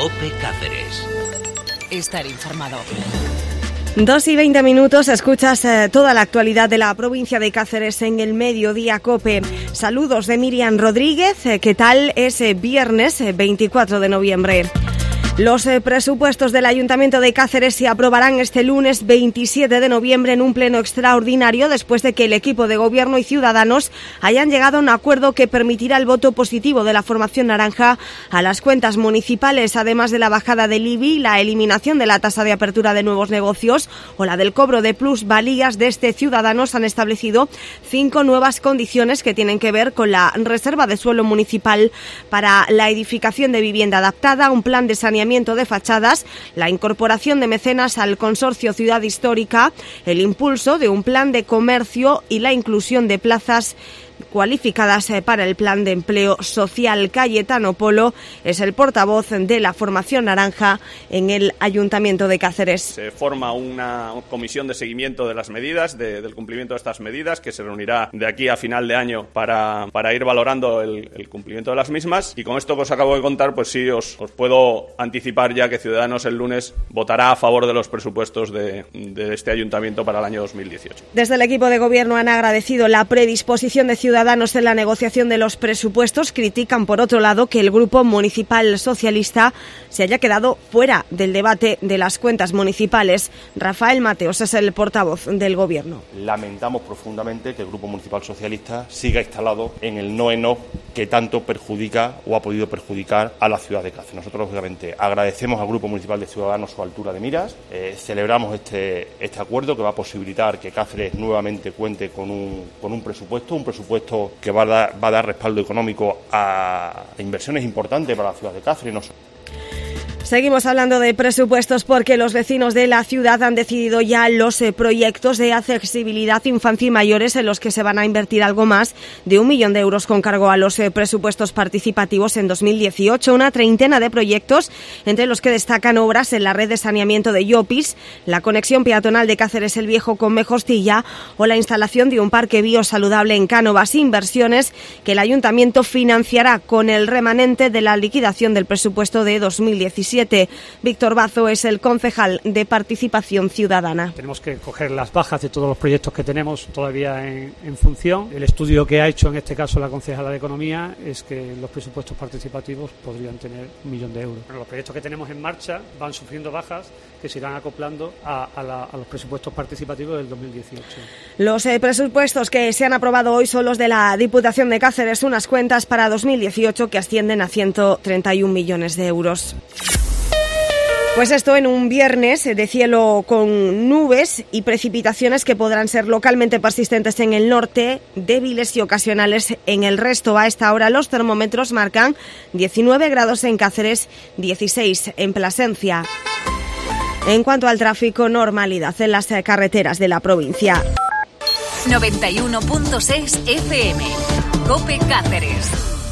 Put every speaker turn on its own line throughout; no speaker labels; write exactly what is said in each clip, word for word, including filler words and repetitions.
COPE Cáceres.
Estar informado.
Dos y veinte minutos, escuchas eh, toda la actualidad de la provincia de Cáceres en el Mediodía COPE. Saludos de Miriam Rodríguez. Eh, ¿Qué tal? Es eh, viernes eh, veinticuatro de noviembre. Los eh, presupuestos del Ayuntamiento de Cáceres se aprobarán este lunes veintisiete de noviembre en un pleno extraordinario después de que el equipo de Gobierno y Ciudadanos hayan llegado a un acuerdo que permitirá el voto positivo de la formación naranja a las cuentas municipales, además de la bajada del I B I, la eliminación de la tasa de apertura de nuevos negocios o la del cobro de plusvalías de este Ciudadanos. Han establecido cinco nuevas condiciones que tienen que ver con la reserva de suelo municipal para la edificación de vivienda adaptada, un plan de saneamiento de fachadas, la incorporación de mecenas al consorcio Ciudad Histórica, el impulso de un plan de comercio y la inclusión de plazas cualificadas para el plan de empleo social. Cayetano Polo es el portavoz de la formación naranja en el Ayuntamiento de Cáceres.
Se forma una comisión de seguimiento de las medidas, de, del cumplimiento de estas medidas, que se reunirá de aquí a final de año para, para ir valorando el, el cumplimiento de las mismas. Y con esto que os acabo de contar, pues sí, os, os puedo anticipar ya que Ciudadanos el lunes votará a favor de los presupuestos de, de este Ayuntamiento para el año dos mil dieciocho.
Desde el equipo de Gobierno han agradecido la predisposición de Ciudadanos en la negociación de los presupuestos. Critican, por otro lado, que el Grupo Municipal Socialista se haya quedado fuera del debate de las cuentas municipales. Rafael Mateos es el portavoz del Gobierno.
Lamentamos profundamente que el Grupo Municipal Socialista siga instalado en el no es no que tanto perjudica o ha podido perjudicar a la ciudad de Cáceres. Nosotros, lógicamente, agradecemos al Grupo Municipal de Ciudadanos su altura de miras. Eh, celebramos este, este acuerdo que va a posibilitar que Cáceres nuevamente cuente con un, con un presupuesto, un presupuesto que va a dar, va a dar respaldo económico a inversiones importantes para la ciudad de Cáceres. No
Seguimos hablando de presupuestos porque los vecinos de la ciudad han decidido ya los eh, proyectos de accesibilidad infancia y mayores en los que se van a invertir algo más de un millón de euros con cargo a los eh, presupuestos participativos en dos mil dieciocho. Una treintena de proyectos, entre los que destacan obras en la red de saneamiento de Llopis, la conexión peatonal de Cáceres el Viejo con Mejostilla o la instalación de un parque biosaludable en Cánovas. Inversiones que el Ayuntamiento financiará con el remanente de la liquidación del presupuesto de dos mil diecisiete. Víctor Bazo es el concejal de Participación Ciudadana.
Tenemos que coger las bajas de todos los proyectos que tenemos todavía en, en función. El estudio que ha hecho en este caso la concejala de Economía es que los presupuestos participativos podrían tener un millón de euros. Pero los proyectos que tenemos en marcha van sufriendo bajas que se irán acoplando a, a, la, a los presupuestos participativos del dos mil dieciocho.
Los eh, presupuestos que se han aprobado hoy son los de la Diputación de Cáceres, unas cuentas para dos mil dieciocho que ascienden a ciento treinta y un millones de euros. Pues esto en un viernes de cielo con nubes y precipitaciones que podrán ser localmente persistentes en el norte, débiles y ocasionales en el resto. A esta hora los termómetros marcan diecinueve grados en Cáceres, dieciséis en Plasencia. En cuanto al tráfico, normalidad en las carreteras de la provincia.
noventa y uno punto seis F M. COPE Cáceres.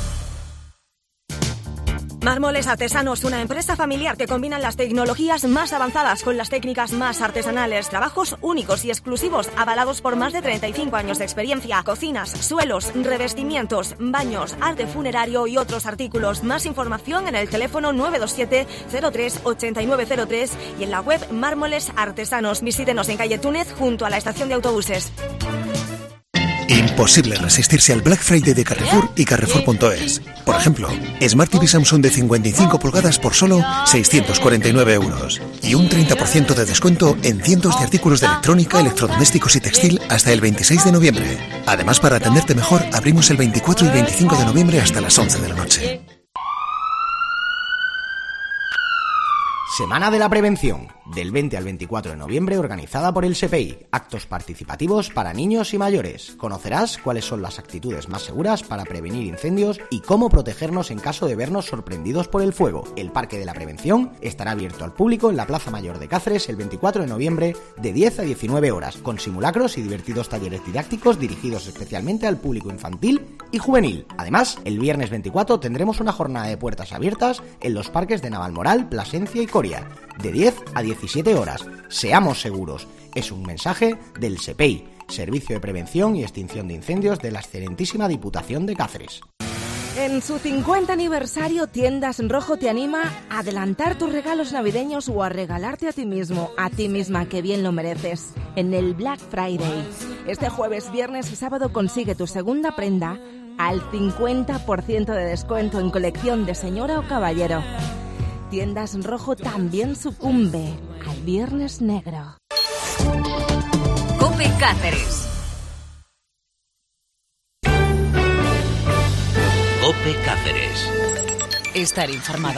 Mármoles Artesanos, una empresa familiar que combina las tecnologías más avanzadas con las técnicas más artesanales. Trabajos únicos y exclusivos, avalados por más de treinta y cinco años de experiencia. Cocinas, suelos, revestimientos, baños, arte funerario y otros artículos. Más información en el teléfono nueve dos siete cero tres ocho nueve cero tres y en la web Mármoles Artesanos. Visítenos en calle Túnez, junto a la estación de autobuses.
Imposible resistirse al Black Friday de Carrefour y Carrefour punto es. Por ejemplo, Smart T V Samsung de cincuenta y cinco pulgadas por solo seiscientos cuarenta y nueve euros. Y un treinta por ciento de descuento en cientos de artículos de electrónica, electrodomésticos y textil hasta el veintiséis de noviembre. Además, para atenderte mejor, abrimos el veinticuatro y veinticinco de noviembre hasta las once de la noche.
Semana de la Prevención, del veinte al veinticuatro de noviembre, organizada por el S P I. Actos participativos para niños y mayores. Conocerás cuáles son las actitudes más seguras para prevenir incendios y cómo protegernos en caso de vernos sorprendidos por el fuego. El Parque de la Prevención estará abierto al público en la Plaza Mayor de Cáceres el veinticuatro de noviembre de diez a diecinueve horas, con simulacros y divertidos talleres didácticos dirigidos especialmente al público infantil y juvenil. Además, el viernes veinticuatro tendremos una jornada de puertas abiertas en los parques de Navalmoral, Plasencia y Coria, de diez a diecisiete horas. Seamos seguros. Es un mensaje del S P I, Servicio de Prevención y Extinción de Incendios de la excelentísima Diputación de Cáceres.
En su cincuenta aniversario, Tiendas Rojo te anima a adelantar tus regalos navideños o a regalarte a ti mismo, a ti misma, que bien lo mereces, en el Black Friday. Este jueves, viernes y sábado consigue tu segunda prenda al cincuenta por ciento de descuento en colección de señora o caballero. Tiendas Rojo también sucumbe al Viernes Negro.
COPE Cáceres.
COPE Cáceres.
Estar informado.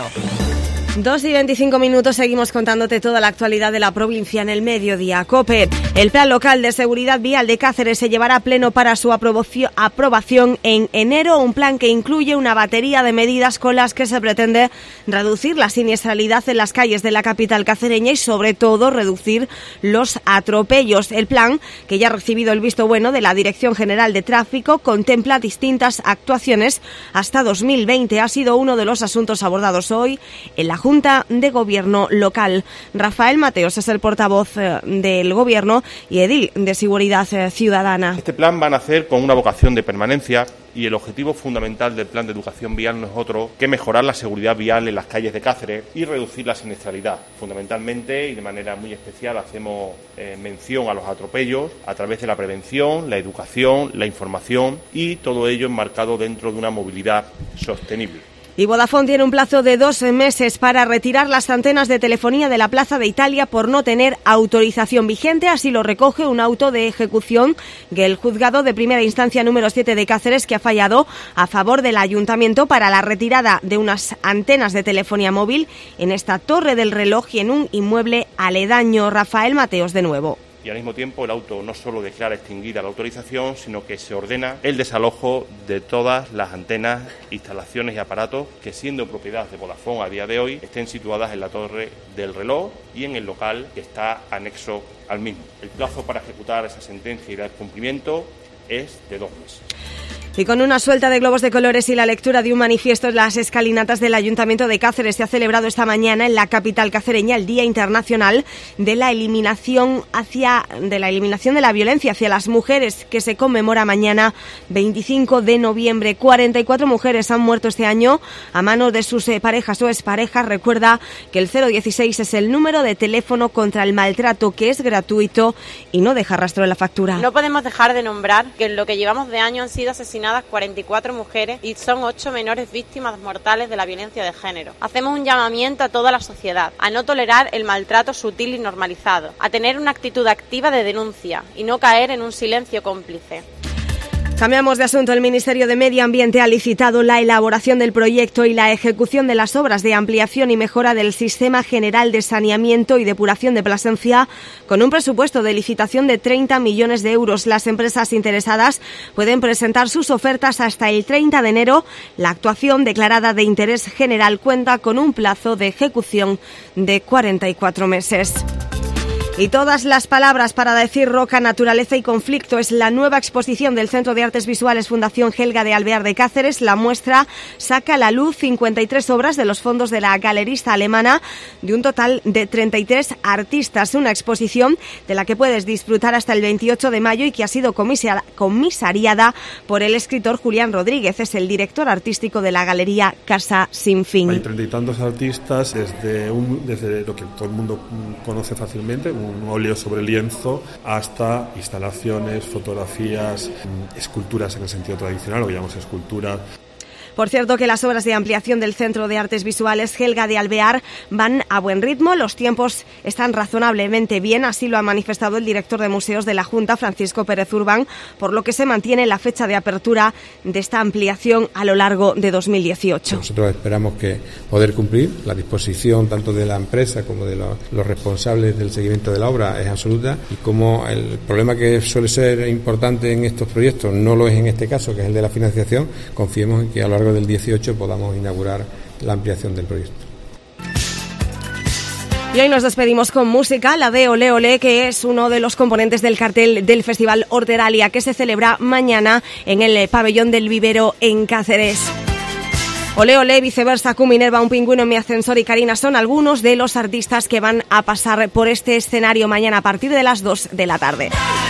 Dos y veinticinco minutos, seguimos contándote toda la actualidad de la provincia en el mediodía. COPE. El Plan Local de Seguridad Vial de Cáceres se llevará a pleno para su aprobación en enero, un plan que incluye una batería de medidas con las que se pretende reducir la siniestralidad en las calles de la capital cacereña y, sobre todo, reducir los atropellos. El plan, que ya ha recibido el visto bueno de la Dirección General de Tráfico, contempla distintas actuaciones hasta dos mil veinte. Ha sido uno de los asuntos abordados hoy en la Junta de Gobierno local. Rafael Mateos es el portavoz eh, del Gobierno y edil de Seguridad eh, Ciudadana.
Este plan va a nacer con una vocación de permanencia y el objetivo fundamental del Plan de Educación Vial no es otro que mejorar la seguridad vial en las calles de Cáceres y reducir la siniestralidad. Fundamentalmente y de manera muy especial hacemos eh, mención a los atropellos a través de la prevención, la educación, la información y todo ello enmarcado dentro de una movilidad sostenible.
Y Vodafone tiene un plazo de dos meses para retirar las antenas de telefonía de la Plaza de Italia por no tener autorización vigente. Así lo recoge un auto de ejecución que el juzgado de primera instancia número siete de Cáceres, que ha fallado a favor del ayuntamiento para la retirada de unas antenas de telefonía móvil en esta Torre del Reloj y en un inmueble aledaño. Rafael Mateos de nuevo.
Y al mismo tiempo el auto no solo declara extinguida la autorización, sino que se ordena el desalojo de todas las antenas, instalaciones y aparatos que, siendo propiedad de Vodafone a día de hoy, estén situadas en la Torre del Reloj y en el local que está anexo al mismo. El plazo para ejecutar esa sentencia y dar cumplimiento es de dos meses.
Y con una suelta de globos de colores y la lectura de un manifiesto en las escalinatas del Ayuntamiento de Cáceres, se ha celebrado esta mañana en la capital cacereña el Día Internacional de la Eliminación hacia de la eliminación de la violencia hacia las mujeres, que se conmemora mañana veinticinco de noviembre. cuarenta y cuatro mujeres han muerto este año a manos de sus parejas o exparejas. Recuerda que el cero dieciséis es el número de teléfono contra el maltrato, que es gratuito y no deja rastro en la factura.
No podemos dejar de nombrar que en lo que llevamos de año han sido asesinadas cuarenta y cuatro mujeres y son ocho menores víctimas mortales de la violencia de género. Hacemos un llamamiento a toda la sociedad a no tolerar el maltrato sutil y normalizado, a tener una actitud activa de denuncia y no caer en un silencio cómplice.
Cambiamos de asunto. El Ministerio de Medio Ambiente ha licitado la elaboración del proyecto y la ejecución de las obras de ampliación y mejora del Sistema General de Saneamiento y Depuración de Plasencia, con un presupuesto de licitación de treinta millones de euros. Las empresas interesadas pueden presentar sus ofertas hasta el treinta de enero. La actuación, declarada de interés general, cuenta con un plazo de ejecución de cuarenta y cuatro meses. Y todas las palabras para decir roca, naturaleza y conflicto es la nueva exposición del Centro de Artes Visuales Fundación Helga de Alvear de Cáceres. La muestra saca a la luz cincuenta y tres obras de los fondos de la galerista alemana, de un total de treinta y tres artistas. Una exposición de la que puedes disfrutar hasta el veintiocho de mayo y que ha sido comisariada por el escritor Julián Rodríguez. Es el director artístico de la Galería Casa Sin Fin.
Hay treinta y tantos artistas, desde, un, desde lo que todo el mundo conoce fácilmente, un óleo sobre lienzo, hasta instalaciones, fotografías, esculturas en el sentido tradicional, lo que llamamos escultura.
Por cierto, que las obras de ampliación del Centro de Artes Visuales Helga de Alvear van a buen ritmo. Los tiempos están razonablemente bien, así lo ha manifestado el director de museos de la Junta, Francisco Pérez Urbán, por lo que se mantiene la fecha de apertura de esta ampliación a lo largo de dos mil dieciocho.
Nosotros esperamos que poder cumplir. La disposición tanto de la empresa como de los, los responsables del seguimiento de la obra es absoluta, y como el problema que suele ser importante en estos proyectos no lo es en este caso, que es el de la financiación, confiemos en que a lo largo del dieciocho podamos inaugurar la ampliación del proyecto.
Y hoy nos despedimos con música, la de Ole Ole, que es uno de los componentes del cartel del Festival Horteralia, que se celebra mañana en el pabellón del Vivero en Cáceres. Ole Ole, Viceversa, Q, Minerva, Un Pingüino en mi ascensor y Karina son algunos de los artistas que van a pasar por este escenario mañana a partir de las dos de la tarde.